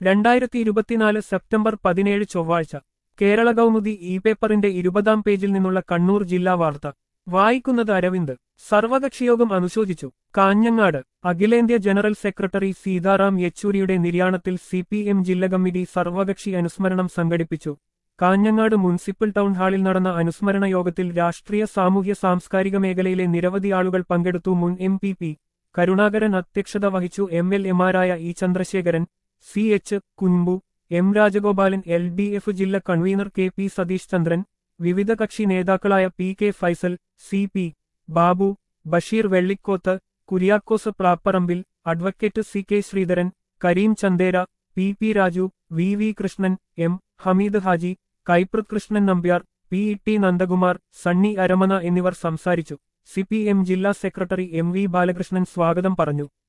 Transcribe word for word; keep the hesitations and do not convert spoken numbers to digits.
രണ്ടായിരത്തി ഇരുപത്തിനാല് സെപ്റ്റംബർ പതിനേഴ് ചൊവ്വാഴ്ച കേരള കൗമുദി ഇ പേപ്പറിന്റെ ഇരുപതാം പേജിൽ നിന്നുള്ള കണ്ണൂർ ജില്ലാ വാർത്ത വായിക്കുന്നത് അരവിന്ദ്. സർവകക്ഷിയോഗം അനുശോചിച്ചു. കാഞ്ഞങ്ങാട് അഖിലേന്ത്യാ ജനറൽ സെക്രട്ടറി സീതാറാം യെച്ചൂരിയുടെ നിര്യാണത്തിൽ സി പി എം ജില്ലാ കമ്മിറ്റി സർവകക്ഷി അനുസ്മരണം സംഘടിപ്പിച്ചു. കാഞ്ഞങ്ങാട് മുനിസിപ്പൽ ടൗൺ ഹാളിൽ നടന്ന അനുസ്മരണ യോഗത്തിൽ രാഷ്ട്രീയ സാമൂഹ്യ സാംസ്കാരിക മേഖലയിലെ നിരവധി ആളുകൾ പങ്കെടുത്തു. മുൻ എം പി പി കരുണാകരൻ അധ്യക്ഷത വഹിച്ചു. എം എൽ എമാരായ E Chandrasekharan, C H Kunhambu, M Rajagopalan, L D F ജില്ലാ convener K P Satish Chandran, വിവിധ കക്ഷി നേതാക്കളായ P K Faisal, C P Babu, Basheer Vellikoth, Kuriakose Plapparambil, advocate C K Sreedharan, Kareem Chandera, P P Raju, V V Krishnan, M Hameed Haji, Kaiprath Krishnan Nambiar, P E T Nandakumar, Sunny Aramana എന്നിവർ സംസാരിച്ചു. സി പി എം ജില്ലാ സെക്രട്ടറി എം വി ബാലകൃഷ്ണൻ സ്വാഗതം പറഞ്ഞു.